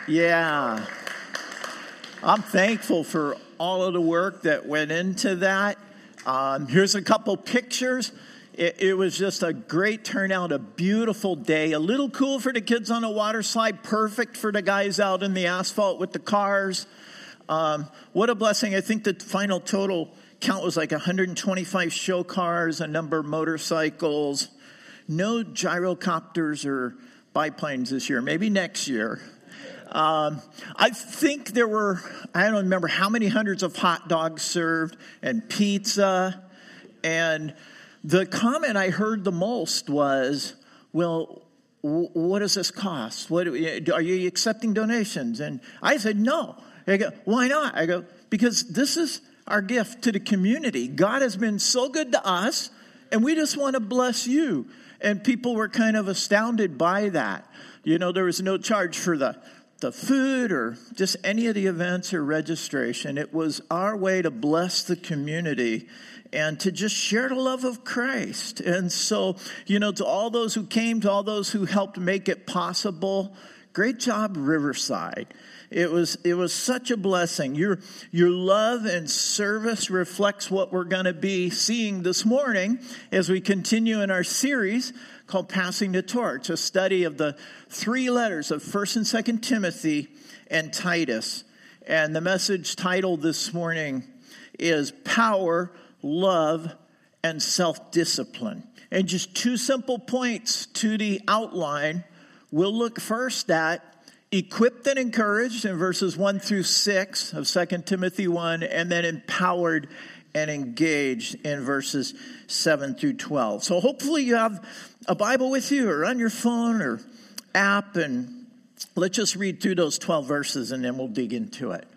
Yeah. I'm thankful for all of the work that went into that. Here's a couple pictures. It was just a great turnout, a beautiful day. A little cool for the kids on the water slide, perfect for the guys out in the asphalt with the cars. What a blessing. I think the final total count was like 125 show cars, a number of motorcycles. No gyrocopters or biplanes this year, maybe next year. I think there were, I don't remember how many hundreds of hot dogs served and pizza. And the comment I heard the most was, well, what does this cost? Are you accepting donations? And I said, no. I go, why not? I go, because this is our gift to the community. God has been so good to us, and we just want to bless you. And people were kind of astounded by that. You know, there was no charge for the food or just any of the events or registration. It was our way to bless the community and to just share the love of Christ. And so, you know, to all those who came, to all those who helped make it possible, great job, Riverside. It was such a blessing. Your love and service reflects what we're going to be seeing this morning as we continue in our series called Passing the Torch, a study of the three letters of 1st and 2nd Timothy and Titus. And the message title this morning is Power, Love, and Self-Discipline. And just two simple points to the outline. We'll look first at equipped and encouraged in verses 1 through 6 of 2 Timothy 1, and then empowered and engaged in verses 7 through 12. So hopefully you have a Bible with you or on your phone or app, and let's just read through those 12 verses and then we'll dig into it.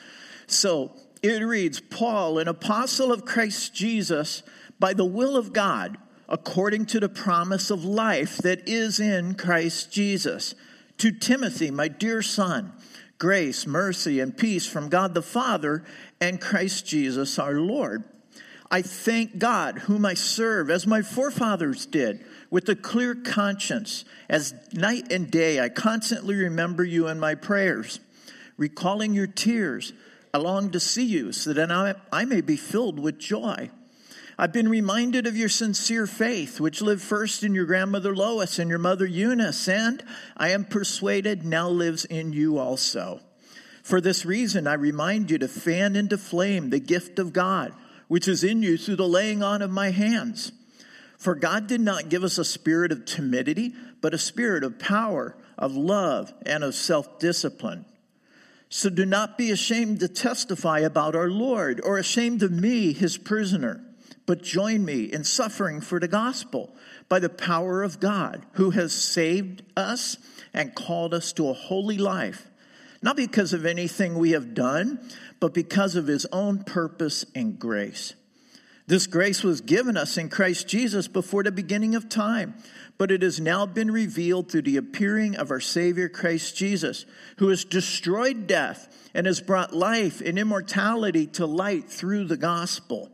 So it reads, Paul, an apostle of Christ Jesus, by the will of God, according to the promise of life that is in Christ Jesus, to Timothy, my dear son, grace, mercy, and peace from God the Father and Christ Jesus our Lord. I thank God, whom I serve, as my forefathers did, with a clear conscience. As night and day I constantly remember you in my prayers, recalling your tears. I long to see you, so that I may be filled with joy. I've been reminded of your sincere faith, which lived first in your grandmother Lois and your mother Eunice, and I am persuaded now lives in you also. For this reason, I remind you to fan into flame the gift of God, which is in you through the laying on of my hands. For God did not give us a spirit of timidity, but a spirit of power, of love, and of self-discipline. So do not be ashamed to testify about our Lord, or ashamed of me, his prisoner, but join me in suffering for the gospel by the power of God, who has saved us and called us to a holy life, not because of anything we have done, but because of his own purpose and grace. This grace was given us in Christ Jesus before the beginning of time, but it has now been revealed through the appearing of our Savior Christ Jesus, who has destroyed death and has brought life and immortality to light through the gospel.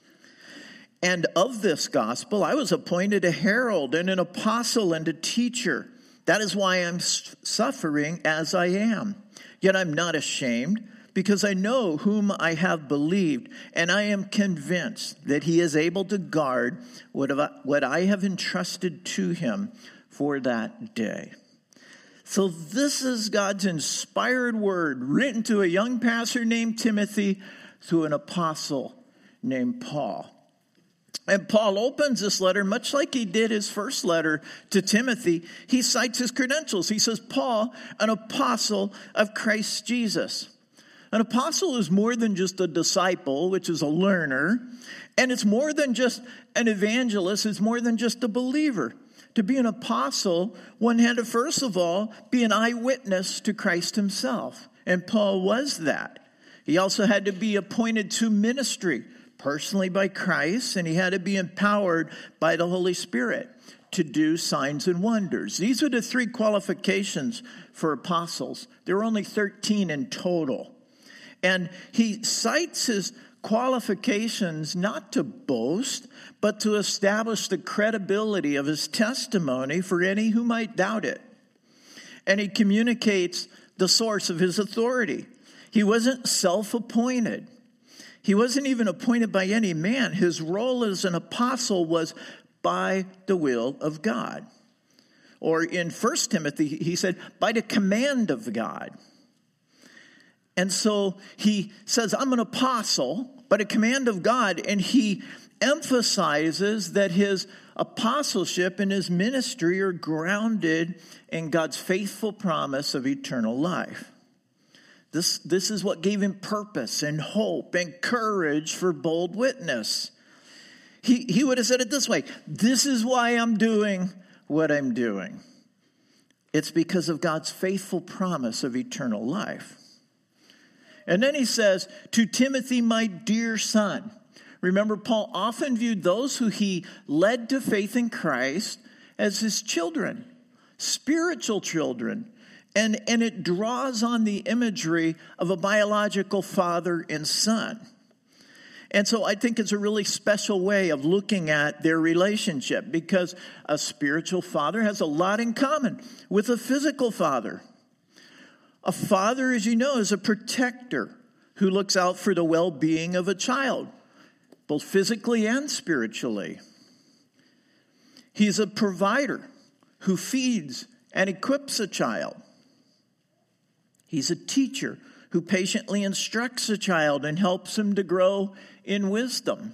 And of this gospel, I was appointed a herald and an apostle and a teacher. That is why I'm suffering as I am. Yet I'm not ashamed, because I know whom I have believed, and I am convinced that he is able to guard what I have entrusted to him for that day. So this is God's inspired word, written to a young pastor named Timothy through an apostle named Paul. And Paul opens this letter, much like he did his first letter to Timothy. He cites his credentials. He says, Paul, an apostle of Christ Jesus. An apostle is more than just a disciple, which is a learner. And it's more than just an evangelist. It's more than just a believer. To be an apostle, one had to, first of all, be an eyewitness to Christ himself. And Paul was that. He also had to be appointed to ministry, personally by Christ, and he had to be empowered by the Holy Spirit to do signs and wonders. These are the three qualifications for apostles. There are only 13 in total. And he cites his qualifications not to boast, but to establish the credibility of his testimony for any who might doubt it. And he communicates the source of his authority. He wasn't self-appointed. He wasn't even appointed by any man. His role as an apostle was by the will of God. Or in 1 Timothy, he said, by the command of God. And so he says, I'm an apostle by the command of God, and he emphasizes that his apostleship and his ministry are grounded in God's faithful promise of eternal life. This is what gave him purpose and hope and courage for bold witness. He would have said it this way, this is why I'm doing what I'm doing. It's because of God's faithful promise of eternal life. And then he says, to Timothy, my dear son. Remember, Paul often viewed those who he led to faith in Christ as his children, spiritual children. And it draws on the imagery of a biological father and son. And so I think it's a really special way of looking at their relationship, because a spiritual father has a lot in common with a physical father. A father, as you know, is a protector who looks out for the well-being of a child, both physically and spiritually. He's a provider who feeds and equips a child. He's a teacher who patiently instructs a child and helps him to grow in wisdom.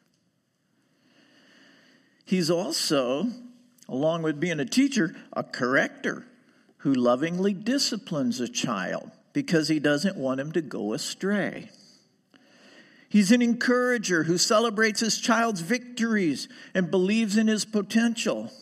He's also, along with being a teacher, a corrector who lovingly disciplines a child because he doesn't want him to go astray. He's an encourager who celebrates his child's victories and believes in his potential.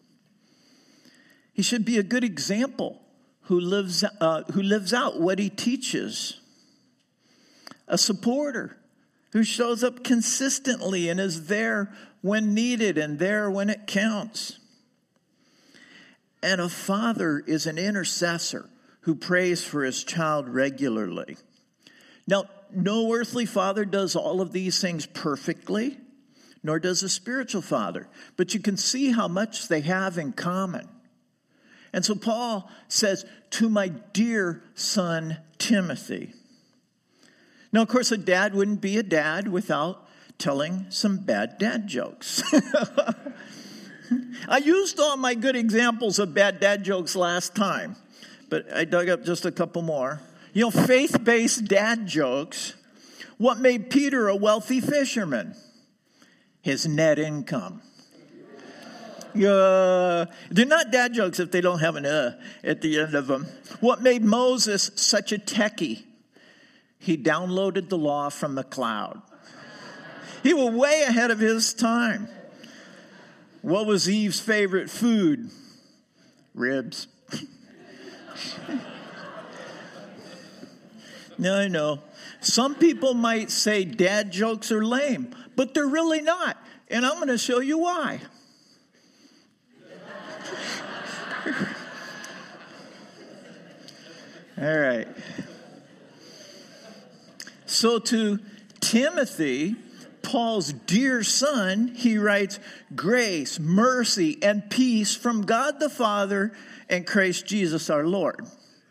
He should be a good example who lives out what he teaches. A supporter who shows up consistently and is there when needed and there when it counts. And a father is an intercessor who prays for his child regularly. Now, no earthly father does all of these things perfectly, nor does a spiritual father. But you can see how much they have in common. And so Paul says, to my dear son Timothy. Now, of course, a dad wouldn't be a dad without telling some bad dad jokes. I used all my good examples of bad dad jokes last time, but I dug up just a couple more. You know, faith-based dad jokes. What made Peter a wealthy fisherman? His net income. They're not dad jokes if they don't have an at the end of them. What made Moses such a techie? He downloaded the law from the cloud. He was way ahead of his time. What was Eve's favorite food? Ribs. Now, I know. Some people might say dad jokes are lame, but they're really not. And I'm going to show you why. All right. So to Timothy, Paul's dear son, he writes, grace, mercy, and peace from God the Father and Christ Jesus our Lord.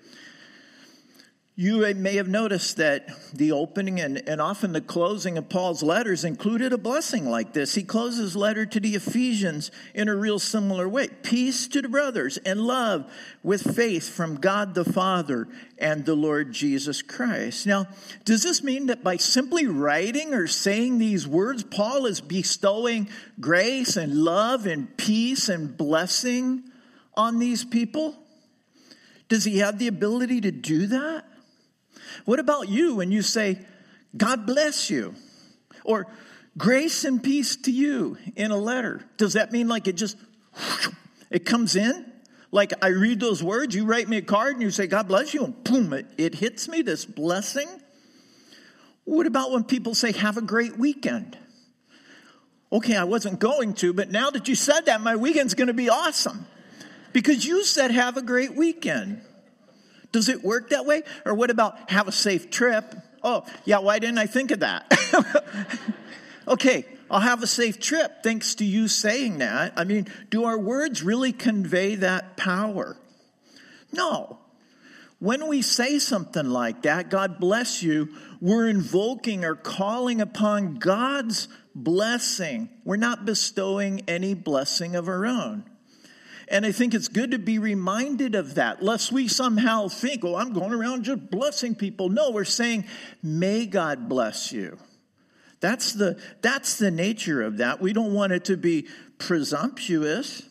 You may have noticed that the opening and often the closing of Paul's letters included a blessing like this. He closes his letter to the Ephesians in a real similar way. Peace to the brothers and love with faith from God the Father and the Lord Jesus Christ. Now, does this mean that by simply writing or saying these words, Paul is bestowing grace and love and peace and blessing on these people? Does he have the ability to do that? What about you when you say, God bless you, or grace and peace to you in a letter? Does that mean like it comes in? Like I read those words, you write me a card and you say, God bless you, and boom, it hits me, this blessing. What about when people say, have a great weekend? Okay, I wasn't going to, but now that you said that, my weekend's going to be awesome. Because you said, have a great weekend. Does it work that way? Or what about have a safe trip? Oh, yeah, why didn't I think of that? Okay, I'll have a safe trip thanks to you saying that. I mean, do our words really convey that power? No. when we say something like that, God bless you, we're invoking or calling upon God's blessing. We're not bestowing any blessing of our own. And I think it's good to be reminded of that, lest we somehow think, oh, I'm going around just blessing people. No, we're saying, may God bless you. That's the nature of that. We don't want it to be presumptuous.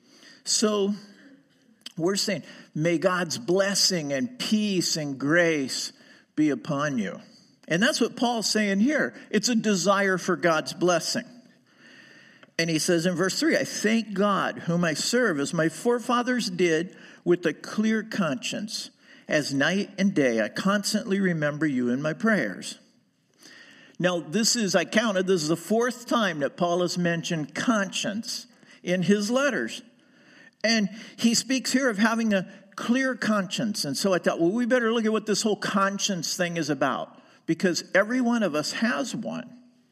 So we're saying, may God's blessing and peace and grace be upon you. And that's what Paul's saying here. It's a desire for God's blessing. And he says in verse 3, I thank God, whom I serve, as my forefathers did, with a clear conscience. As night and day, I constantly remember you in my prayers. Now, this is the fourth time that Paul has mentioned conscience in his letters. And he speaks here of having a clear conscience. And so I thought, well, we better look at what this whole conscience thing is about, because every one of us has one.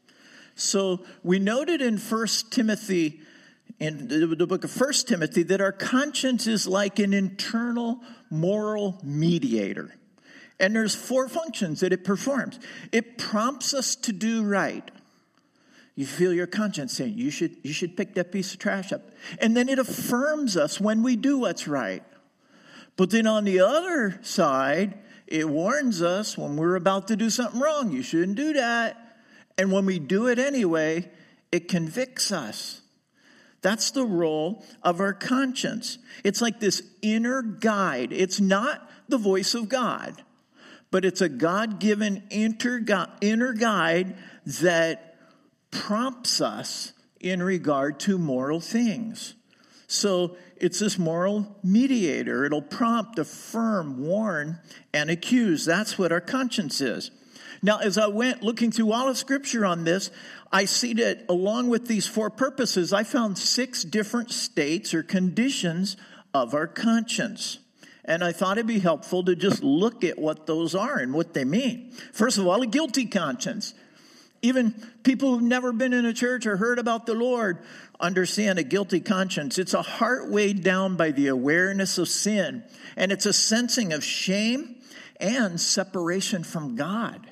So we noted in 1 Timothy, in the book of 1 Timothy, that our conscience is like an internal moral mediator. And there's 4 functions that it performs. It prompts us to do right. You feel your conscience saying, you should pick that piece of trash up. And then it affirms us when we do what's right. But then on the other side, it warns us when we're about to do something wrong. You shouldn't do that. And when we do it anyway, it convicts us. That's the role of our conscience. It's like this inner guide. It's not the voice of God, but it's a God-given inner guide that prompts us in regard to moral things. So it's this moral mediator. It'll prompt, affirm, warn, and accuse. That's what our conscience is. Now, as I went looking through all of Scripture on this, I see that along with these 4 purposes, I found 6 different states or conditions of our conscience. And I thought it'd be helpful to just look at what those are and what they mean. First of all, a guilty conscience. Even people who've never been in a church or heard about the Lord understand a guilty conscience. It's a heart weighed down by the awareness of sin. And it's a sensing of shame and separation from God.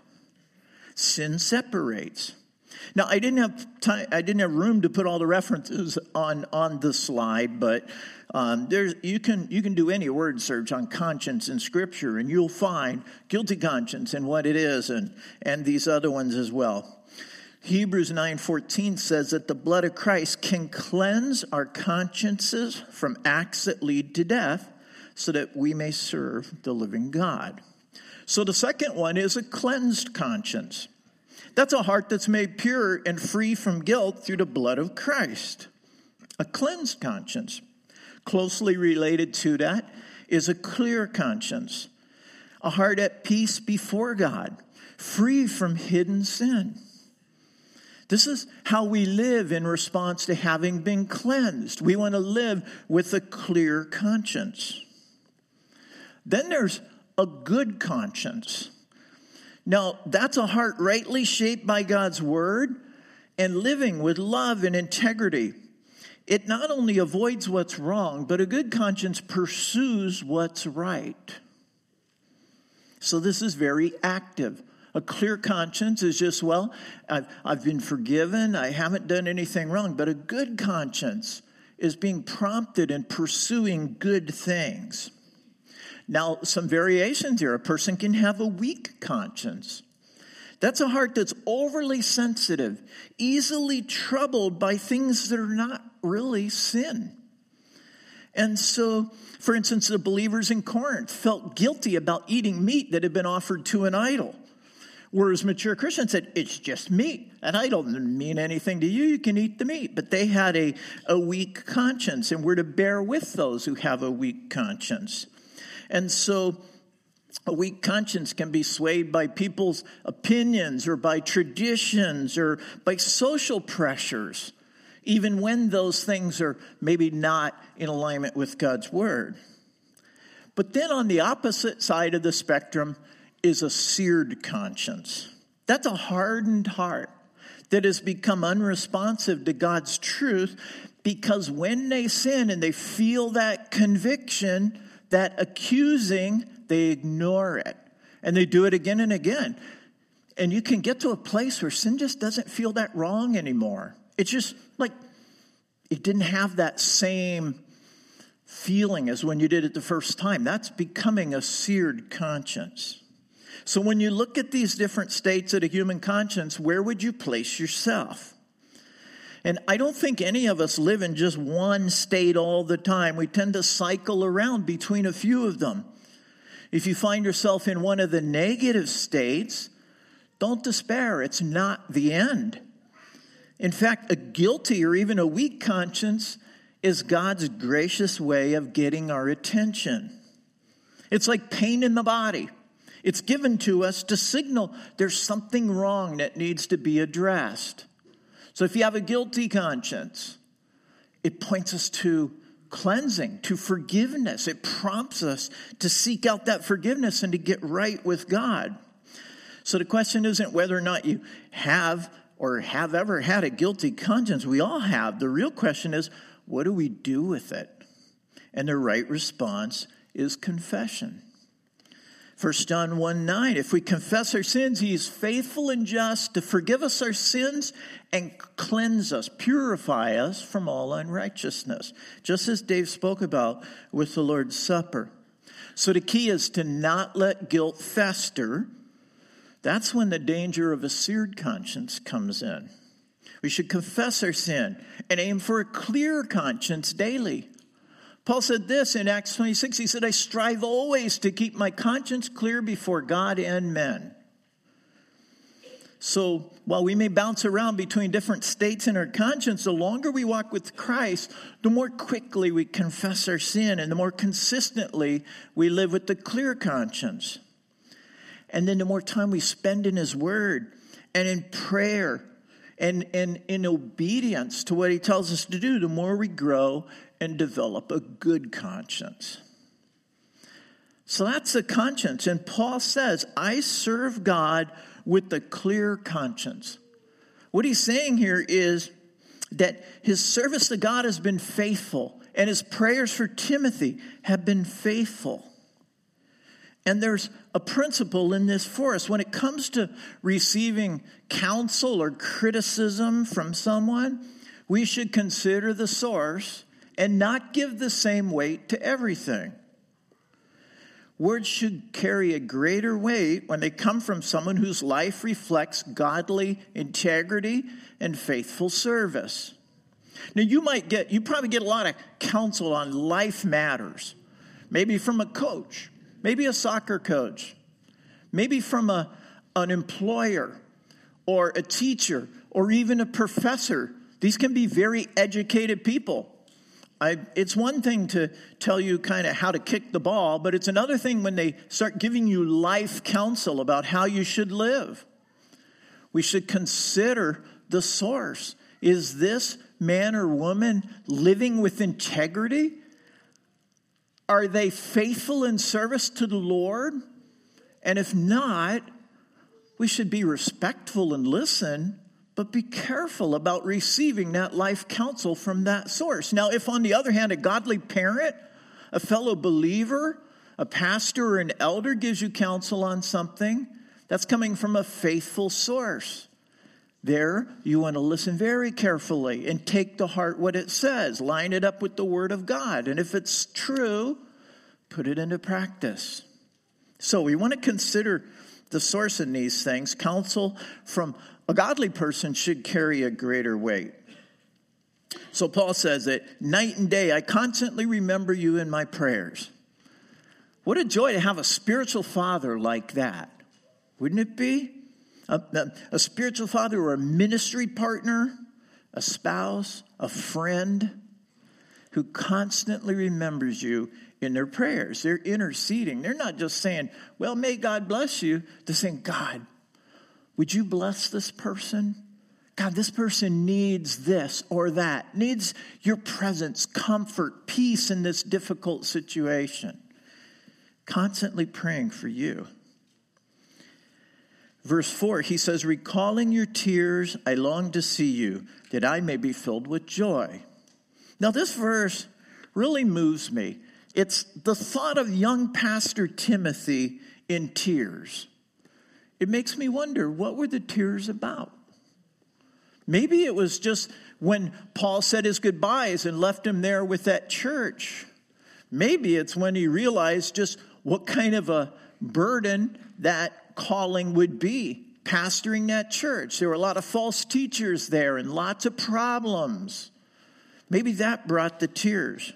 Sin separates. Now, I didn't have room to put all the references on the slide, but you can do any word search on conscience in Scripture, and you'll find guilty conscience and what it is, and these other ones as well. Hebrews 9:14 says that the blood of Christ can cleanse our consciences from acts that lead to death, so that we may serve the living God. So the second one is a cleansed conscience. That's a heart that's made pure and free from guilt through the blood of Christ. A cleansed conscience. Closely related to that is a clear conscience. A heart at peace before God, free from hidden sin. This is how we live in response to having been cleansed. We want to live with a clear conscience. Then there's a good conscience. Now, that's a heart rightly shaped by God's word and living with love and integrity. It not only avoids what's wrong, but a good conscience pursues what's right. So this is very active. A clear conscience is just, well, I've been forgiven, I haven't done anything wrong. But a good conscience is being prompted and pursuing good things. Now, some variations here. A person can have a weak conscience. That's a heart that's overly sensitive, easily troubled by things that are not really sin. And so, for instance, the believers in Corinth felt guilty about eating meat that had been offered to an idol. Whereas mature Christians said, it's just meat. An idol doesn't mean anything to you. You can eat the meat. But they had a weak conscience, and we're to bear with those who have a weak conscience. And so a weak conscience can be swayed by people's opinions or by traditions or by social pressures, even when those things are maybe not in alignment with God's word. But then on the opposite side of the spectrum is a seared conscience. That's a hardened heart that has become unresponsive to God's truth, because when they sin and they feel that conviction, that accusing, they ignore it. And they do it again and again. And you can get to a place where sin just doesn't feel that wrong anymore. It's just like it didn't have that same feeling as when you did it the first time. That's becoming a seared conscience. So when you look at these different states of a human conscience, where would you place yourself? And I don't think any of us live in just one state all the time. We tend to cycle around between a few of them. If you find yourself in one of the negative states, don't despair. It's not the end. In fact, a guilty or even a weak conscience is God's gracious way of getting our attention. It's like pain in the body. It's given to us to signal there's something wrong that needs to be addressed. So if you have a guilty conscience, it points us to cleansing, to forgiveness. It prompts us to seek out that forgiveness and to get right with God. So the question isn't whether or not you have or have ever had a guilty conscience. We all have. The real question is, what do we do with it? And the right response is confession. 1 John 1:9, if we confess our sins, he is faithful and just to forgive us our sins and cleanse us, purify us from all unrighteousness, just as Dave spoke about with the Lord's Supper. So the key is to not let guilt fester. That's when the danger of a seared conscience comes in. We should confess our sin and aim for a clear conscience daily. Paul said this in Acts 26. He said, I strive always to keep my conscience clear before God and men. So while we may bounce around between different states in our conscience, the longer we walk with Christ, the more quickly we confess our sin and the more consistently we live with the clear conscience. And then the more time we spend in his word and in prayer and in obedience to what he tells us to do, the more we grow and develop a good conscience. So that's the conscience. And Paul says, I serve God with a clear conscience. What he's saying here is that his service to God has been faithful, and his prayers for Timothy have been faithful. And there's a principle in this for us. When it comes to receiving counsel or criticism from someone, we should consider the source and not give the same weight to everything. Words should carry a greater weight when they come from someone whose life reflects godly integrity and faithful service. Now, you probably get a lot of counsel on life matters. Maybe from a coach, maybe a soccer coach, maybe from an employer or a teacher or even a professor. These can be very educated people. It's one thing to tell you kind of how to kick the ball, but it's another thing when they start giving you life counsel about how you should live. We should consider the source. Is this man or woman living with integrity? Are they faithful in service to the Lord? And if not, we should be respectful and listen, but be careful about receiving that life counsel from that source. Now, if on the other hand, a godly parent, a fellow believer, a pastor or an elder gives you counsel on something, that's coming from a faithful source. There, you want to listen very carefully and take to heart what it says. Line it up with the Word of God. And if it's true, put it into practice. So we want to consider the source in these things. Counsel from a godly person should carry a greater weight. So Paul says that night and day, I constantly remember you in my prayers. What a joy to have a spiritual father like that. Wouldn't it be? A spiritual father or a ministry partner, a spouse, a friend who constantly remembers you in their prayers. They're interceding. They're not just saying, well, may God bless you. They're saying, God, would you bless this person? God, this person needs this or that, needs your presence, comfort, peace in this difficult situation. Constantly praying for you. Verse 4, he says, recalling your tears, I long to see you, that I may be filled with joy. Now, this verse really moves me. It's the thought of young Pastor Timothy in tears. It makes me wonder, what were the tears about? Maybe it was just when Paul said his goodbyes and left him there with that church. Maybe it's when he realized just what kind of a burden that calling would be, pastoring that church. There were a lot of false teachers there and lots of problems. Maybe that brought the tears.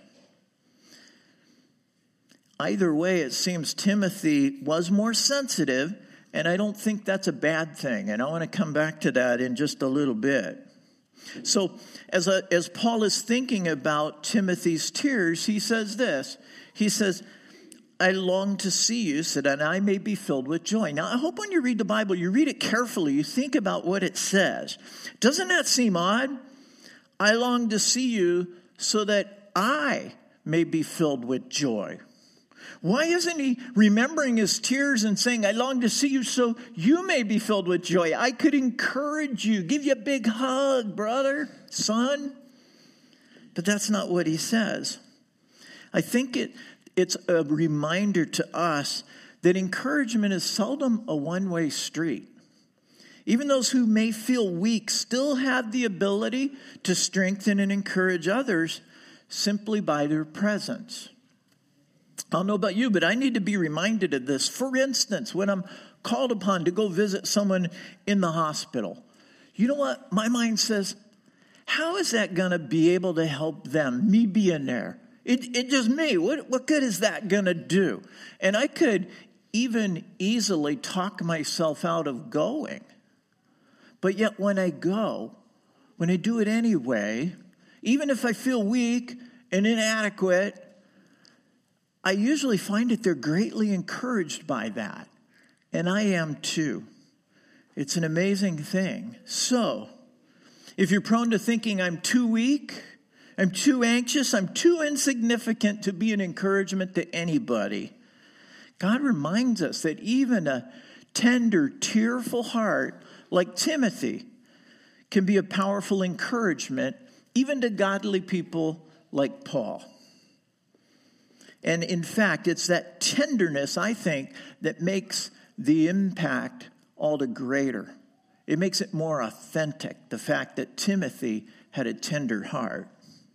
Either way, it seems Timothy was more sensitive, and I don't think that's a bad thing. And I want to come back to that in just a little bit. So as Paul is thinking about Timothy's tears, he says this. He says, I long to see you so that I may be filled with joy. Now, I hope when you read the Bible, you read it carefully. You think about what it says. Doesn't that seem odd? I long to see you so that I may be filled with joy. Why isn't he remembering his tears and saying, I long to see you so you may be filled with joy? I could encourage you, give you a big hug, brother, son. But that's not what he says. I think it's a reminder to us that encouragement is seldom a one-way street. Even those who may feel weak still have the ability to strengthen and encourage others simply by their presence. I don't know about you, but I need to be reminded of this. For instance, when I'm called upon to go visit someone in the hospital, you know what? My mind says, how is that going to be able to help them, me being there? It just me. What good is that going to do? And I could even easily talk myself out of going. But yet when I go, when I do it anyway, even if I feel weak and inadequate, I usually find that they're greatly encouraged by that. And I am too. It's an amazing thing. So, if you're prone to thinking I'm too weak, I'm too anxious, I'm too insignificant to be an encouragement to anybody, God reminds us that even a tender, tearful heart like Timothy can be a powerful encouragement, even to godly people like Paul. And in fact, it's that tenderness, I think, that makes the impact all the greater. It makes it more authentic, the fact that Timothy had a tender heart.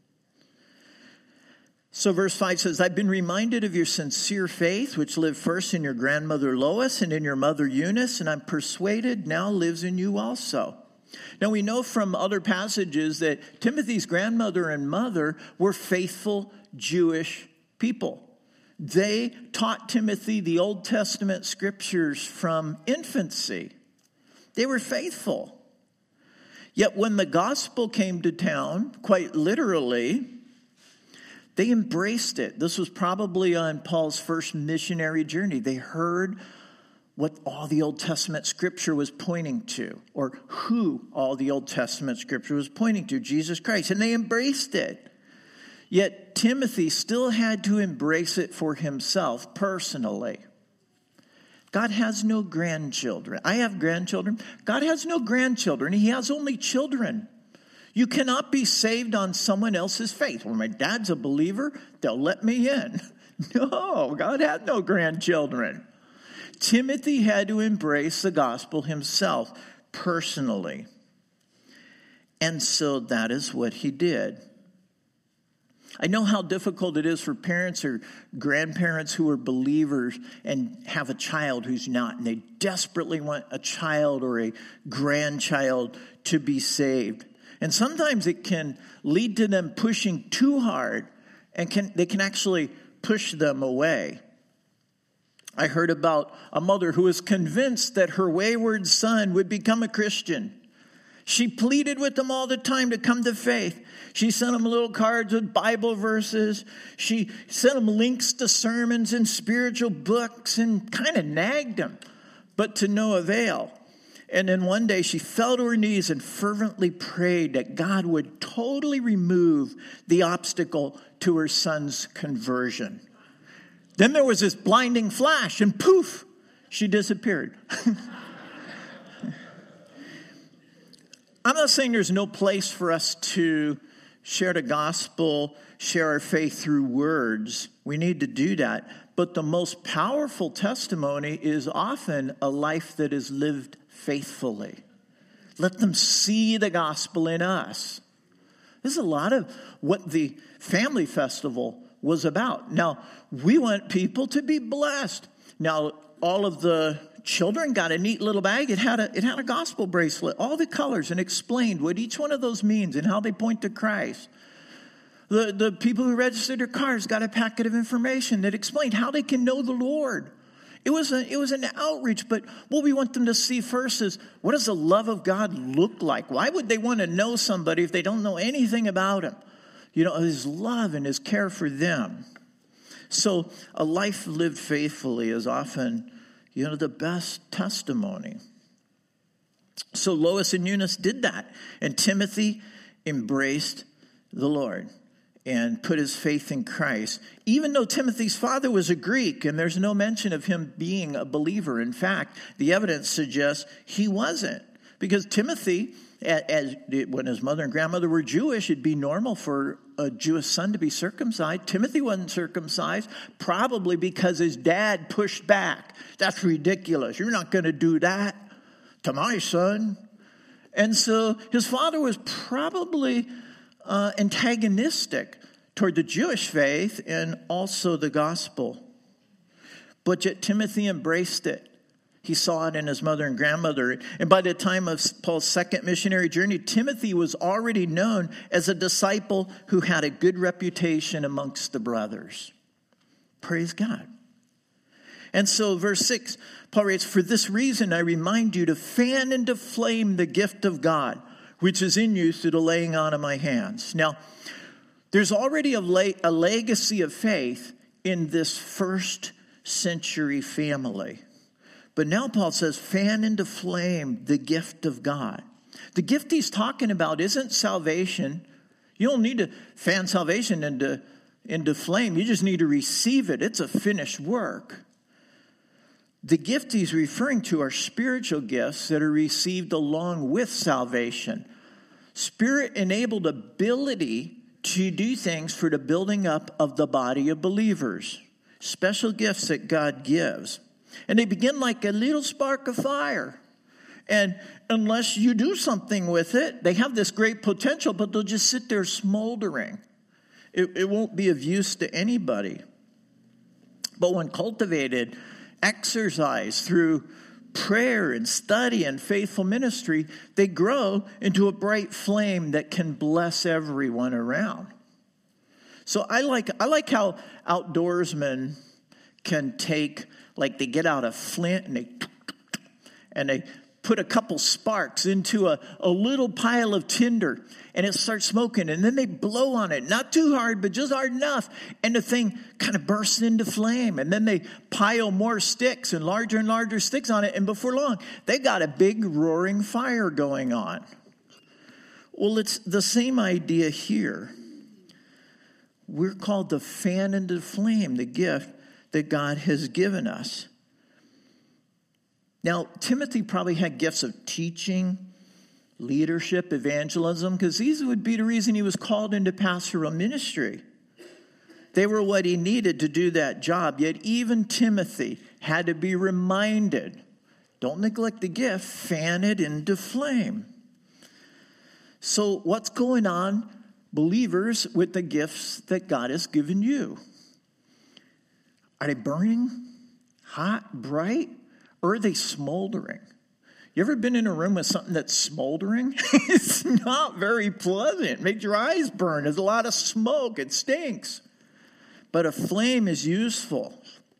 So verse 5 says, I've been reminded of your sincere faith, which lived first in your grandmother Lois and in your mother Eunice, and I'm persuaded now lives in you also. Now we know from other passages that Timothy's grandmother and mother were faithful Jewish people. They taught Timothy the Old Testament scriptures from infancy. They were faithful. Yet when the gospel came to town, quite literally, they embraced it. This was probably on Paul's first missionary journey. They heard what all the Old Testament scripture was pointing to, or who all the Old Testament scripture was pointing to, Jesus Christ, and they embraced it. Yet Timothy still had to embrace it for himself personally. God has no grandchildren. I have grandchildren. God has no grandchildren. He has only children. You cannot be saved on someone else's faith. Well, my dad's a believer, they'll let me in. No, God had no grandchildren. Timothy had to embrace the gospel himself personally. And so that is what he did. I know how difficult it is for parents or grandparents who are believers and have a child who's not, and they desperately want a child or a grandchild to be saved. And sometimes it can lead to them pushing too hard, and they can actually push them away. I heard about a mother who was convinced that her wayward son would become a Christian. She pleaded with him all the time to come to faith. She sent him little cards with Bible verses. She sent him links to sermons and spiritual books and kind of nagged him, but to no avail. And then one day she fell to her knees and fervently prayed that God would totally remove the obstacle to her son's conversion. Then there was this blinding flash and poof, she disappeared. I'm not saying there's no place for us to share the gospel, share our faith through words. We need to do that. But the most powerful testimony is often a life that is lived faithfully. Let them see the gospel in us. This is a lot of what the family festival was about. Now, we want people to be blessed. Now, all of the children got a neat little bag. It had a gospel bracelet, all the colors, and explained what each one of those means and how they point to Christ. The people who registered their cars got a packet of information that explained how they can know the Lord. It was an outreach, but what we want them to see first is, what does the love of God look like? Why would they want to know somebody if they don't know anything about him? You know, his love and his care for them. So a life lived faithfully is often, you know, the best testimony. So Lois and Eunice did that. And Timothy embraced the Lord and put his faith in Christ. Even though Timothy's father was a Greek, and there's no mention of him being a believer. In fact, the evidence suggests he wasn't. Because Timothy, when his mother and grandmother were Jewish, it'd be normal for a Jewish son to be circumcised. Timothy wasn't circumcised, probably because his dad pushed back. That's ridiculous. You're not going to do that to my son. And so his father was probably antagonistic toward the Jewish faith and also the gospel. But yet Timothy embraced it. He saw it in his mother and grandmother. And by the time of Paul's second missionary journey, Timothy was already known as a disciple who had a good reputation amongst the brothers. Praise God. And so verse 6, Paul writes, "For this reason I remind you to fan into flame the gift of God, which is in you through the laying on of my hands." Now, there's already a legacy of faith in this first century family. But now Paul says, fan into flame the gift of God. The gift he's talking about isn't salvation. You don't need to fan salvation into flame. You just need to receive it. It's a finished work. The gift he's referring to are spiritual gifts that are received along with salvation. Spirit-enabled ability to do things for the building up of the body of believers. Special gifts that God gives. And they begin like a little spark of fire. And unless you do something with it, they have this great potential, but they'll just sit there smoldering. It won't be of use to anybody. But when cultivated, exercised through prayer and study and faithful ministry, they grow into a bright flame that can bless everyone around. So I like how outdoorsmen can take, like they get out a flint and they put a couple sparks into a little pile of tinder, and it starts smoking, and then they blow on it, not too hard, but just hard enough, and the thing kind of bursts into flame, and then they pile more sticks and larger sticks on it, and before long, they got a big roaring fire going on. Well, it's the same idea here. We're called to fan into flame the gift that God has given us. Now, Timothy probably had gifts of teaching, leadership, evangelism, because these would be the reason he was called into pastoral ministry. They were what he needed to do that job. Yet even Timothy had to be reminded, don't neglect the gift, fan it into flame. So what's going on, believers, with the gifts that God has given you? Are they burning, hot, bright, or are they smoldering? You ever been in a room with something that's smoldering? It's not very pleasant. It makes your eyes burn. There's a lot of smoke. It stinks. But a flame is useful.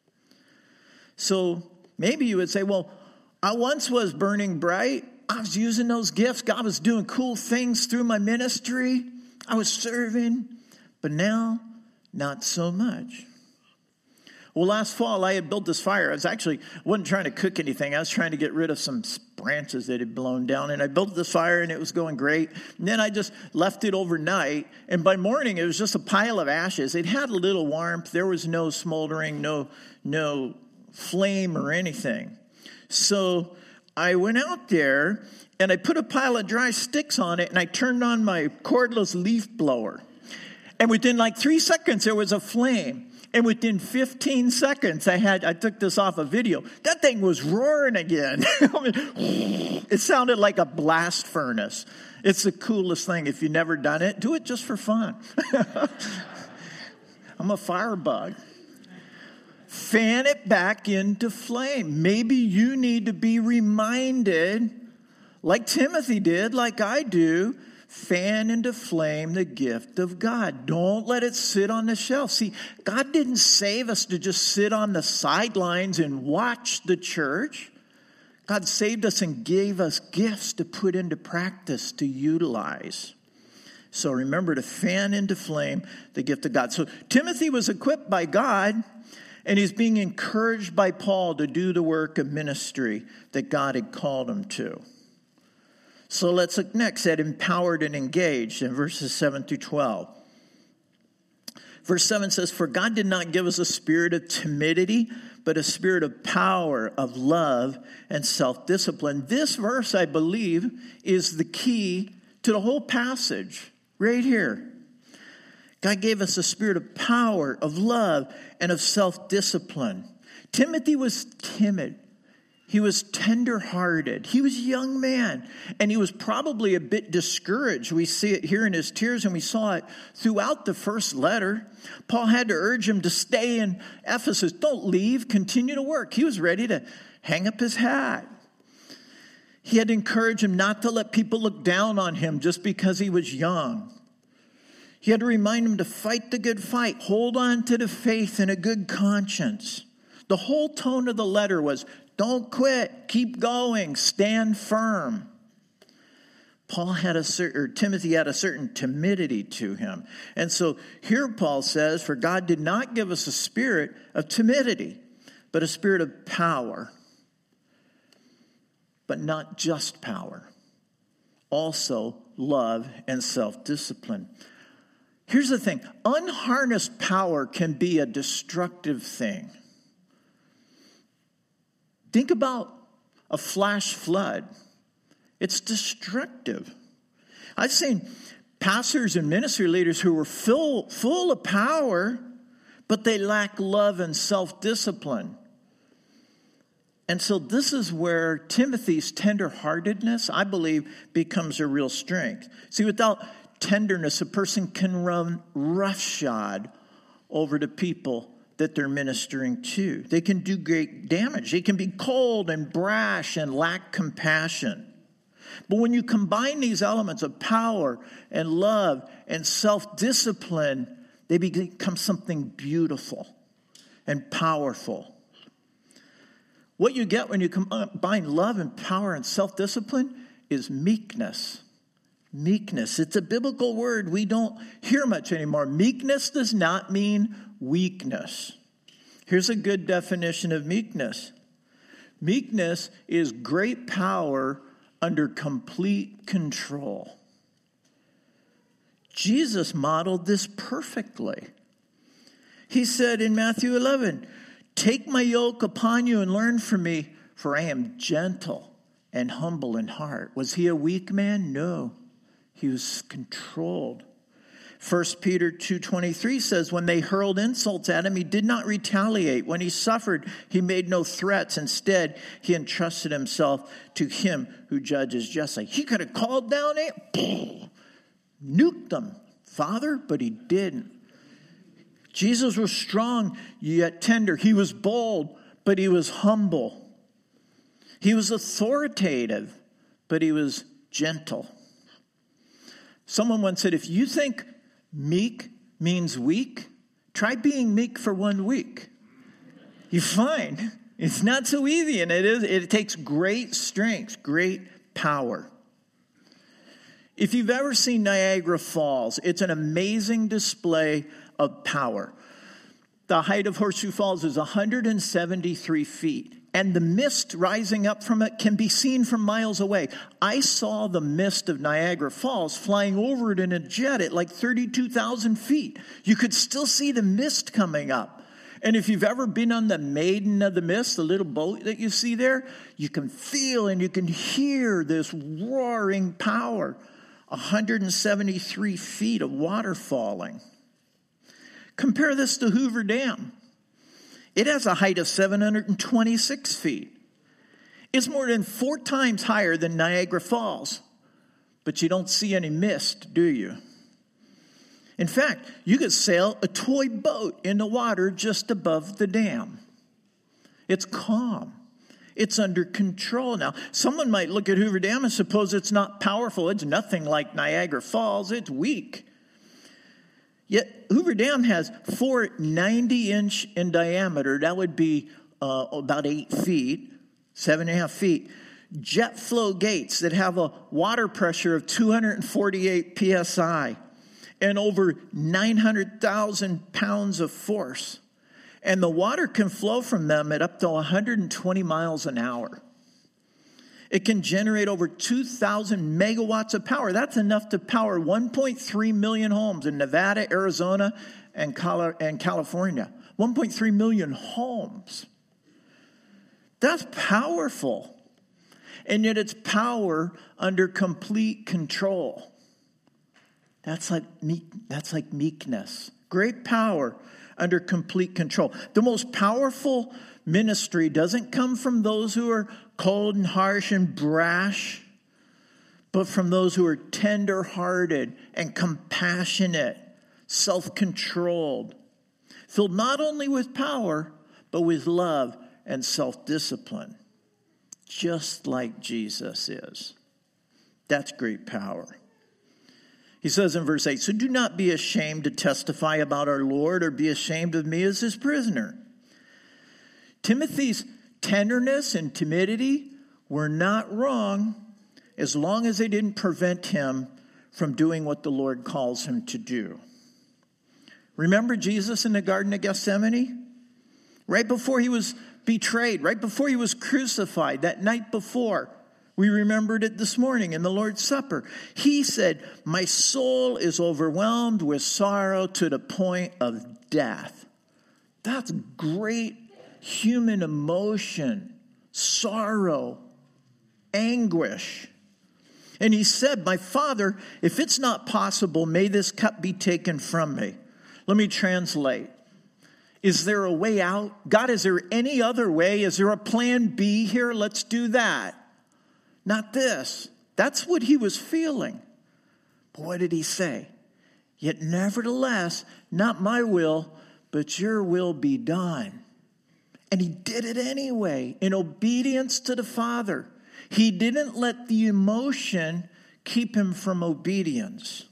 So maybe you would say, well, I once was burning bright. I was using those gifts. God was doing cool things through my ministry. I was serving. But now, not so much. Well, last fall, I had built this fire. Wasn't trying to cook anything. I was trying to get rid of some branches that had blown down. And I built this fire, and it was going great. And then I just left it overnight. And by morning, it was just a pile of ashes. It had a little warmth. There was no smoldering, no flame or anything. So I went out there and I put a pile of dry sticks on it and I turned on my cordless leaf blower. And within like 3 seconds, there was a flame. And within 15 seconds, I took this off a video. That thing was roaring again. It sounded like a blast furnace. It's the coolest thing. If you've never done it, do it just for fun. I'm a firebug. Fan it back into flame. Maybe you need to be reminded, like Timothy did, like I do, fan into flame the gift of God. Don't let it sit on the shelf. See, God didn't save us to just sit on the sidelines and watch the church. God saved us and gave us gifts to put into practice, to utilize. So remember to fan into flame the gift of God. So Timothy was equipped by God, and he's being encouraged by Paul to do the work of ministry that God had called him to. So let's look next at empowered and engaged in verses 7 through 12. Verse 7 says, "For God did not give us a spirit of timidity, but a spirit of power, of love, and self-discipline." This verse, I believe, is the key to the whole passage right here. God gave us a spirit of power, of love, and of self-discipline. Timothy was timid. He was tender-hearted. He was a young man, and he was probably a bit discouraged. We see it here in his tears, and we saw it throughout the first letter. Paul had to urge him to stay in Ephesus. Don't leave. Continue to work. He was ready to hang up his hat. He had to encourage him not to let people look down on him just because he was young. He had to remind him to fight the good fight, hold on to the faith and a good conscience. The whole tone of the letter was, don't quit, keep going, stand firm. Timothy had a certain timidity to him. And so here Paul says, "For God did not give us a spirit of timidity, but a spirit of power." But not just power, also love and self-discipline. Here's the thing, unharnessed power can be a destructive thing. Think about a flash flood. It's destructive. I've seen pastors and ministry leaders who were full of power, but they lack love and self-discipline. And so this is where Timothy's tenderheartedness, I believe, becomes a real strength. See, without tenderness, a person can run roughshod over the people that they're ministering to. They can do great damage. They can be cold and brash and lack compassion. But when you combine these elements of power and love and self-discipline, they become something beautiful and powerful. What you get when you combine love and power and self-discipline is meekness. Meekness. It's a biblical word we don't hear much anymore. Meekness does not mean weakness. Here's a good definition of meekness. Meekness is great power under complete control. Jesus modeled this perfectly. He said in Matthew 11, "Take my yoke upon you and learn from me, for I am gentle and humble in heart." Was he a weak man? No. He was controlled. 1 Peter 2:23 says, "When they hurled insults at him, he did not retaliate. When he suffered, he made no threats. Instead, he entrusted himself to him who judges justly." He could have called down nuked them, Father, but he didn't. Jesus was strong, yet tender. He was bold, but he was humble. He was authoritative, but he was gentle. Someone once said, if you think meek means weak, try being meek for 1 week. You find it's not so easy, and it takes great strength, great power. If you've ever seen Niagara Falls, it's an amazing display of power. The height of Horseshoe Falls is 173 feet. And the mist rising up from it can be seen from miles away. I saw the mist of Niagara Falls flying over it in a jet at like 32,000 feet. You could still see the mist coming up. And if you've ever been on the Maiden of the Mist, the little boat that you see there, you can feel and you can hear this roaring power. 173 feet of water falling. Compare this to Hoover Dam. It has a height of 726 feet. It's more than 4 times higher than Niagara Falls. But you don't see any mist, do you? In fact, you could sail a toy boat in the water just above the dam. It's calm. It's under control now. Someone might look at Hoover Dam and suppose it's not powerful. It's nothing like Niagara Falls. It's weak. Yet Hoover Dam has 4 90-inch in diameter. That would be about 8 feet, 7.5 feet. Jet flow gates that have a water pressure of 248 psi and over 900,000 pounds of force. And the water can flow from them at up to 120 miles an hour. It can generate over 2,000 megawatts of power. That's enough to power 1.3 million homes in Nevada, Arizona, and California. 1.3 million homes. That's powerful. And yet it's power under complete control. That's like meekness. Great power under complete control. The most powerful ministry doesn't come from those who are cold and harsh and brash, but from those who are tender-hearted and compassionate, self-controlled, filled not only with power, but with love and self-discipline, just like Jesus is. That's great power. He says in verse 8, so do not be ashamed to testify about our Lord or be ashamed of me as his prisoner. Timothy's tenderness and timidity were not wrong as long as they didn't prevent him from doing what the Lord calls him to do. Remember Jesus in the Garden of Gethsemane? Right before he was betrayed, right before he was crucified, that night before. We remembered it this morning in the Lord's Supper. He said, my soul is overwhelmed with sorrow to the point of death. That's great human emotion, sorrow, anguish. And he said, my Father, if it's not possible, may this cup be taken from me. Let me translate. Is there a way out? God, is there any other way? Is there a plan B here? Let's do that. Not this. That's what he was feeling. But what did he say? Yet nevertheless, not my will, but your will be done. And he did it anyway, in obedience to the Father. He didn't let the emotion keep him from obedience.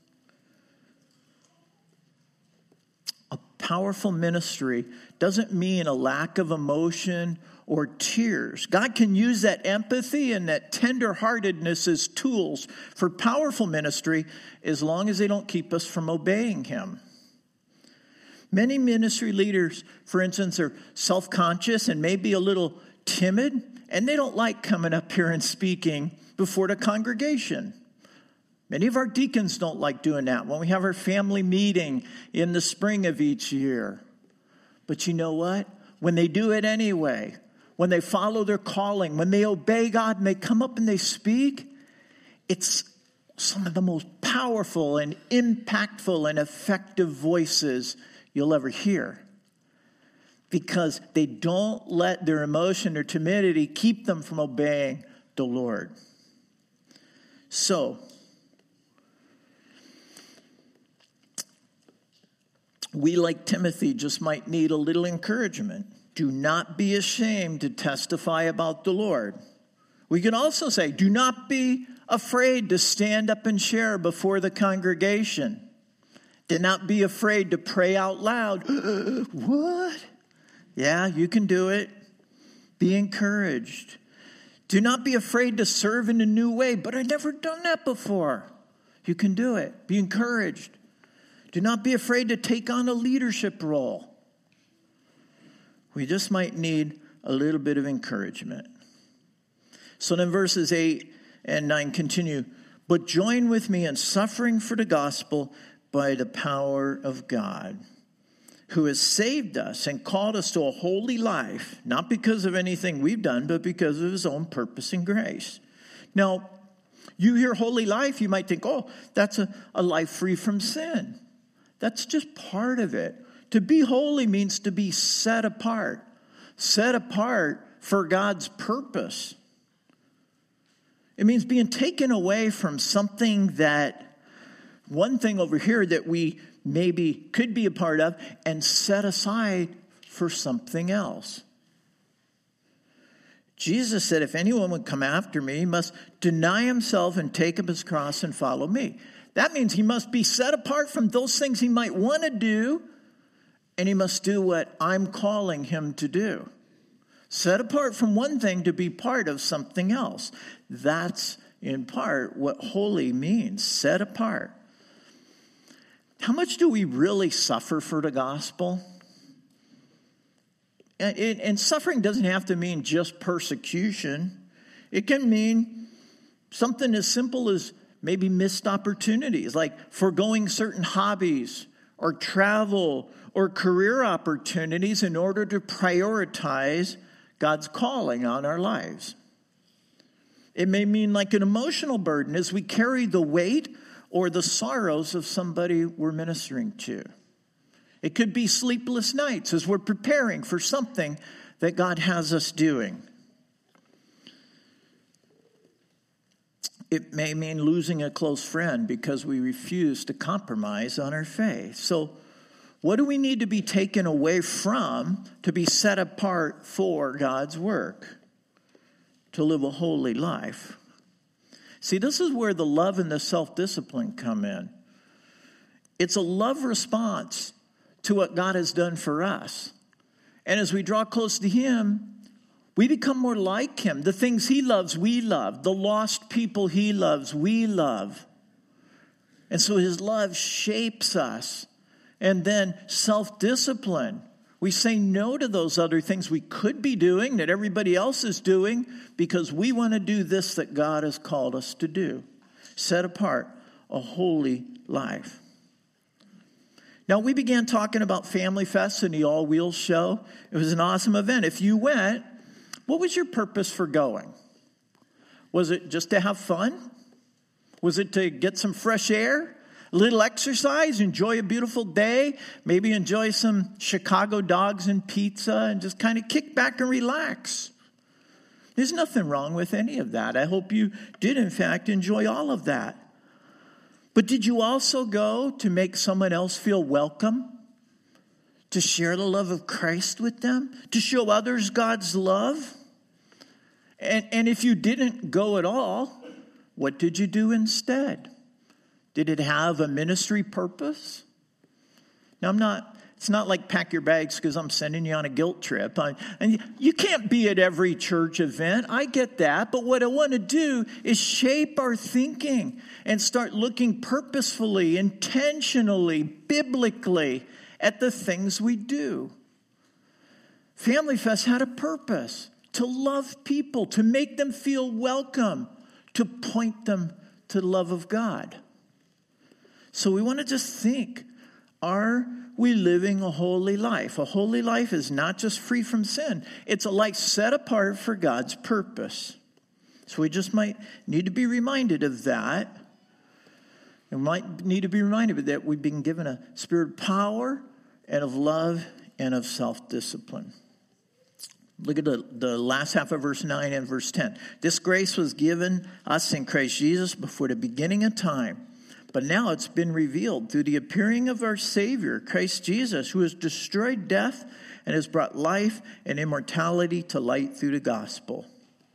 A powerful ministry doesn't mean a lack of emotion or tears. God can use that empathy and that tenderheartedness as tools for powerful ministry as long as they don't keep us from obeying him. Many ministry leaders, for instance, are self-conscious and maybe a little timid, and they don't like coming up here and speaking before the congregation. Many of our deacons don't like doing that when we have our family meeting in the spring of each year. But you know what? When they do it anyway, when they follow their calling, when they obey God and they come up and they speak, it's some of the most powerful and impactful and effective voices you'll ever hear. Because they don't let their emotion or timidity keep them from obeying the Lord. So, we, like Timothy, just might need a little encouragement. Do not be ashamed to testify about the Lord. We can also say, do not be afraid to stand up and share before the congregation. Do not be afraid to pray out loud. What? Yeah, you can do it. Be encouraged. Do not be afraid to serve in a new way. But I've never done that before. You can do it. Be encouraged. Do not be afraid to take on a leadership role. We just might need a little bit of encouragement. So then verses 8 and 9 continue. But join with me in suffering for the gospel by the power of God. who has saved us and called us to a holy life, not because of anything we've done, but because of his own purpose and grace. Now, you hear holy life, you might think, oh, that's a life free from sin. That's just part of it. To be holy means to be set apart for God's purpose. It means being taken away from something that, one thing over here that we maybe could be a part of, and set aside for something else. Jesus said, if anyone would come after me, he must deny himself and take up his cross and follow me. That means he must be set apart from those things he might want to do, and he must do what I'm calling him to do. Set apart from one thing to be part of something else. That's in part what holy means, set apart. How much do we really suffer for the gospel? And suffering doesn't have to mean just persecution. It can mean something as simple as maybe missed opportunities, like foregoing certain hobbies or travel or career opportunities in order to prioritize God's calling on our lives. It may mean like an emotional burden as we carry the weight or the sorrows of somebody we're ministering to. It could be sleepless nights as we're preparing for something that God has us doing. It may mean losing a close friend because we refuse to compromise on our faith. So what do we need to be taken away from to be set apart for God's work, to live a holy life? See, this is where the love and the self-discipline come in. It's a love response to what God has done for us. And as we draw close to him, we become more like him. The things he loves, we love. The lost people he loves, we love. And so his love shapes us. And then self-discipline. We say no to those other things we could be doing that everybody else is doing because we want to do this that God has called us to do. Set apart a holy life. Now, we began talking about Family Fest and the All Wheels show. It was an awesome event. If you went, what was your purpose for going? Was it just to have fun? Was it to get some fresh air? A little exercise, enjoy a beautiful day, maybe enjoy some Chicago dogs and pizza and just kind of kick back and relax. There's nothing wrong with any of that. I hope you did, in fact, enjoy all of that. But did you also go to make someone else feel welcome? To share the love of Christ with them? To show others God's love? And if you didn't go at all, what did you do instead? Did it have a ministry purpose? Now, it's not like pack your bags because I'm sending you on a guilt trip. And you can't be at every church event. I get that. But what I want to do is shape our thinking and start looking purposefully, intentionally, biblically at the things we do. Family Fest had a purpose: to love people, to make them feel welcome, to point them to the love of God. So we want to just think, are we living a holy life? A holy life is not just free from sin. It's a life set apart for God's purpose. So we just might need to be reminded of that. And might need to be reminded that we've been given a spirit of power and of love and of self-discipline. Look at the last half of verse 9 and verse 10. This grace was given us in Christ Jesus before the beginning of time. But now it's been revealed through the appearing of our Savior, Christ Jesus, who has destroyed death and has brought life and immortality to light through the gospel.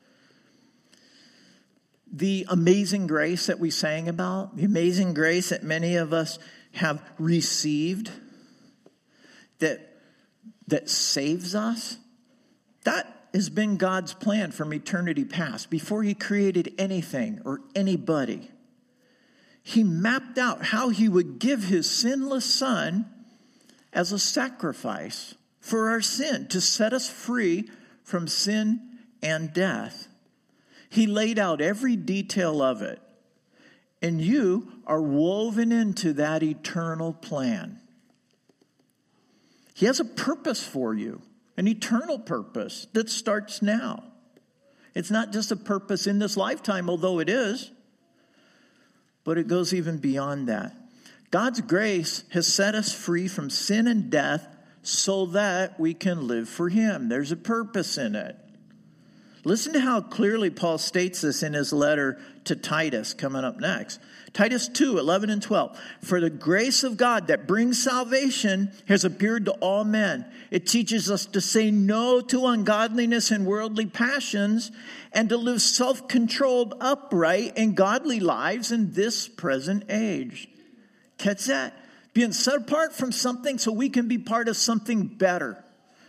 The amazing grace that we sang about, the amazing grace that many of us have received, that saves us, that has been God's plan from eternity past. Before he created anything or anybody, he mapped out how he would give his sinless son as a sacrifice for our sin to set us free from sin and death. He laid out every detail of it. And you are woven into that eternal plan. He has a purpose for you, an eternal purpose that starts now. It's not just a purpose in this lifetime, although it is, but it goes even beyond that. God's grace has set us free from sin and death so that we can live for him. There's a purpose in it. Listen to how clearly Paul states this in his letter to Titus, coming up next. Titus 2, 11 and 12. For the grace of God that brings salvation has appeared to all men. It teaches us to say no to ungodliness and worldly passions and to live self-controlled, upright, and godly lives in this present age. Catch that? Being set apart from something so we can be part of something better.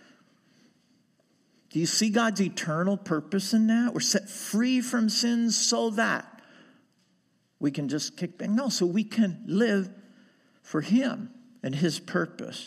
Do you see God's eternal purpose in that? We're set free from sins so that we can just kick back. No, so we can live for him and his purpose.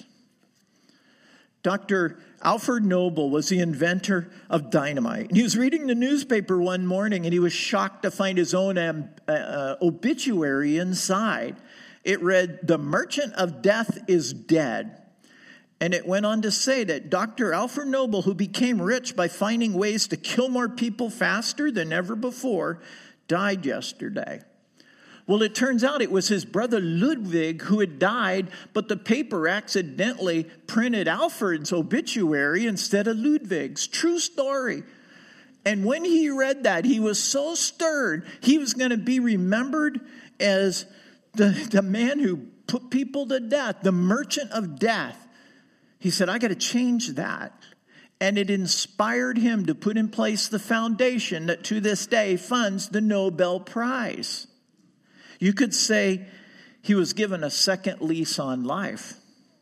Dr. Alfred Nobel was the inventor of dynamite. He was reading the newspaper one morning and he was shocked to find his own obituary inside. It read, "The merchant of death is dead." And it went on to say that Dr. Alfred Nobel, who became rich by finding ways to kill more people faster than ever before, died yesterday. Well, it turns out it was his brother Ludwig who had died, but the paper accidentally printed Alfred's obituary instead of Ludwig's. True story. And when he read that, he was so stirred, he was going to be remembered as the man who put people to death, the merchant of death. He said, I got to change that. And it inspired him to put in place the foundation that to this day funds the Nobel Prize. You could say he was given a second lease on life.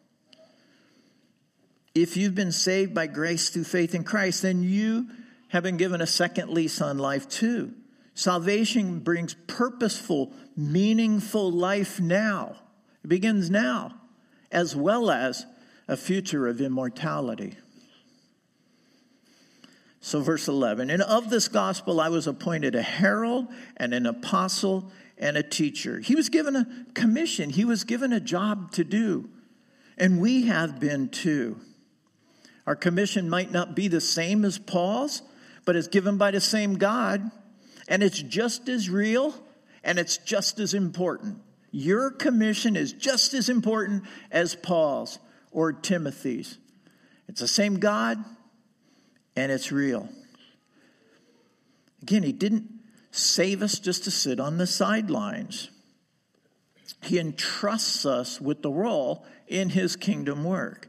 If you've been saved by grace through faith in Christ, then you have been given a second lease on life too. Salvation brings purposeful, meaningful life now. It begins now, as well as a future of immortality. So verse 11, and of this gospel I was appointed a herald and an apostle and a teacher. He was given a commission. He was given a job to do. And we have been too. Our commission might not be the same as Paul's, but it's given by the same God. And it's just as real and it's just as important. Your commission is just as important as Paul's or Timothy's. It's the same God, and it's real. Again, he didn't save us just to sit on the sidelines. He entrusts us with the role in his kingdom work.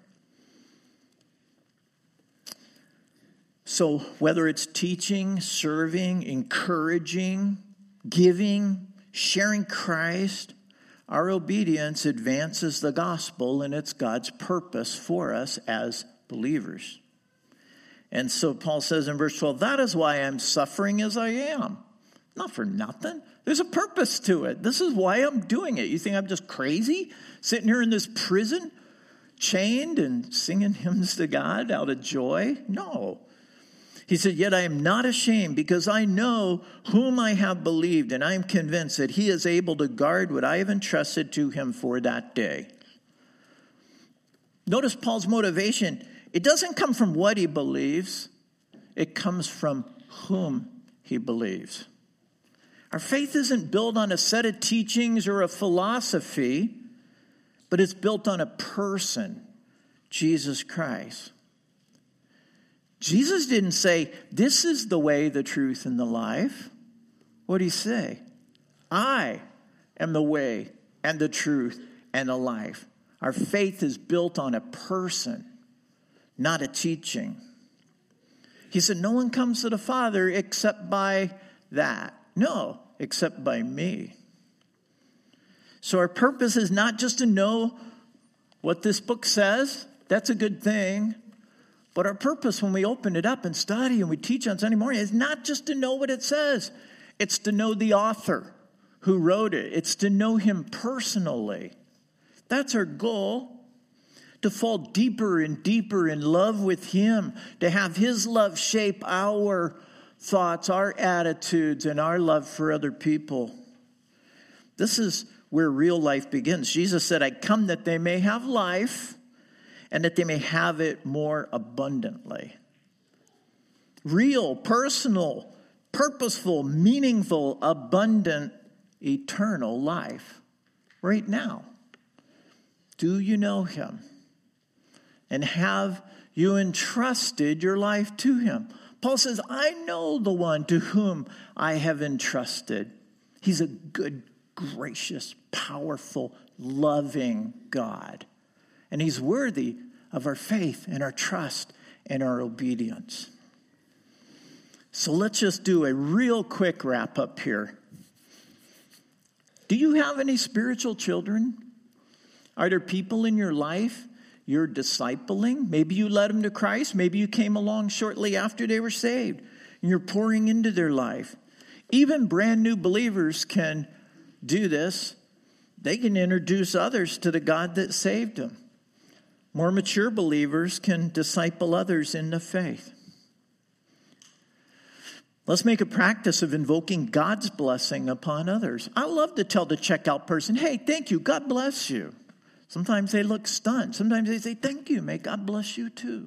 So whether it's teaching, serving, encouraging, giving, sharing Christ, our obedience advances the gospel, and it's God's purpose for us as believers. And so Paul says in verse 12, that is why I'm suffering as I am. Not for nothing. There's a purpose to it. This is why I'm doing it. You think I'm just crazy sitting here in this prison, chained and singing hymns to God out of joy? No. He said, yet I am not ashamed because I know whom I have believed, and I am convinced that he is able to guard what I have entrusted to him for that day. Notice Paul's motivation. It doesn't come from what he believes. It comes from whom he believes. Our faith isn't built on a set of teachings or a philosophy, but it's built on a person, Jesus Christ. Jesus didn't say, this is the way, the truth, and the life. What did he say? I am the way and the truth and the life. Our faith is built on a person, not a teaching. He said, no one comes to the Father except by that. No, except by me. So our purpose is not just to know what this book says. That's a good thing. But our purpose when we open it up and study and we teach on Sunday morning is not just to know what it says. It's to know the author who wrote it. It's to know him personally. That's our goal. To fall deeper and deeper in love with him. To have his love shape our thoughts, our attitudes, and our love for other people. This is where real life begins. Jesus said, I come that they may have life and that they may have it more abundantly. Real, personal, purposeful, meaningful, abundant, eternal life right now. Do you know him? And have you entrusted your life to him? Paul says, I know the one to whom I have entrusted. He's a good, gracious, powerful, loving God. And he's worthy of our faith and our trust and our obedience. So let's just do a real quick wrap up here. Do you have any spiritual children? Are there people in your life you're discipling? Maybe you led them to Christ. Maybe you came along shortly after they were saved, and you're pouring into their life. Even brand new believers can do this. They can introduce others to the God that saved them. More mature believers can disciple others in the faith. Let's make a practice of invoking God's blessing upon others. I love to tell the checkout person, hey, thank you, God bless you. Sometimes they look stunned. Sometimes they say, thank you, may God bless you too.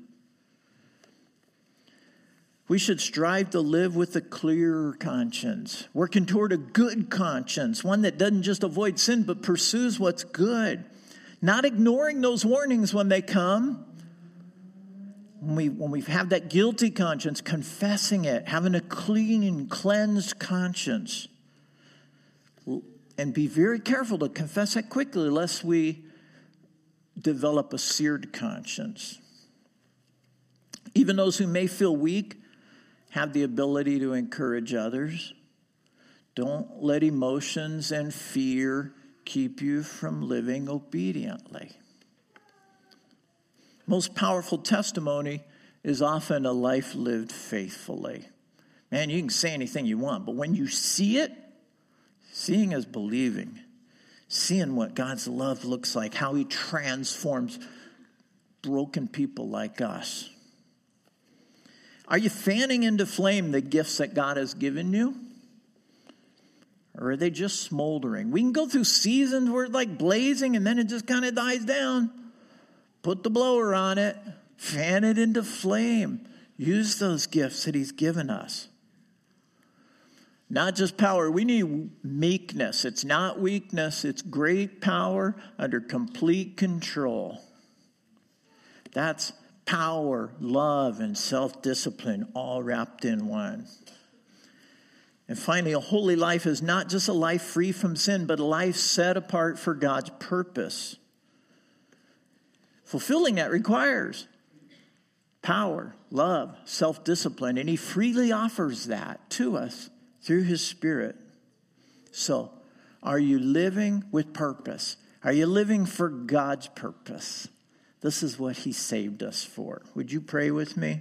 We should strive to live with a clear conscience, working toward a good conscience, one that doesn't just avoid sin but pursues what's good, not ignoring those warnings when they come. When we have that guilty conscience, confessing it, having a clean and cleansed conscience. And be very careful to confess it quickly, lest we develop a seared conscience. Even those who may feel weak have the ability to encourage others. Don't let emotions and fear keep you from living obediently. Most powerful testimony is often a life lived faithfully. Man, you can say anything you want, but when you see it, seeing is believing. Seeing what God's love looks like, how he transforms broken people like us. Are you fanning into flame the gifts that God has given you? Or are they just smoldering? We can go through seasons where it's like blazing and then it just kind of dies down. Put the blower on it, fan it into flame. Use those gifts that he's given us. Not just power. We need meekness. It's not weakness. It's great power under complete control. That's power, love, and self-discipline all wrapped in one. And finally, a holy life is not just a life free from sin, but a life set apart for God's purpose. Fulfilling that requires power, love, self-discipline, and he freely offers that to us through his Spirit. So, are you living with purpose? Are you living for God's purpose? This is what he saved us for. Would you pray with me?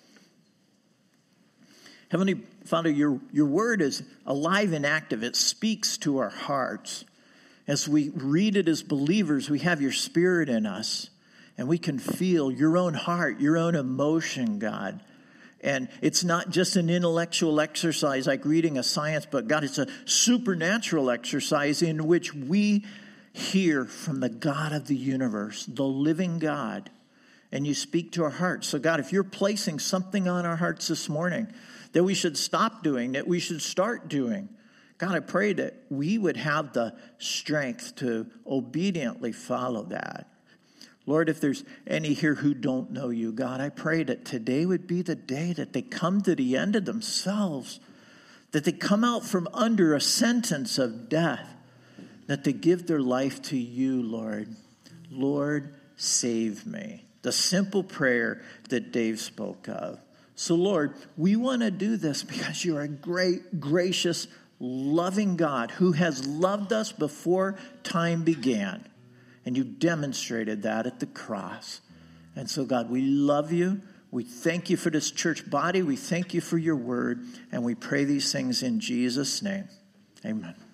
Heavenly Father, your word is alive and active. It speaks to our hearts. As we read it as believers, we have your Spirit in us. And we can feel your own heart, your own emotion, God. And it's not just an intellectual exercise like reading a science book. God, it's a supernatural exercise in which we hear from the God of the universe, the living God. And you speak to our hearts. So God, if you're placing something on our hearts this morning that we should stop doing, that we should start doing, God, I pray that we would have the strength to obediently follow that. Lord, if there's any here who don't know you, God, I pray that today would be the day that they come to the end of themselves, that they come out from under a sentence of death, that they give their life to you, Lord. Lord, save me. The simple prayer that Dave spoke of. So, Lord, we want to do this because you're a great, gracious, loving God who has loved us before time began. And you demonstrated that at the cross. And so, God, we love you. We thank you for this church body. We thank you for your word. And we pray these things in Jesus' name. Amen.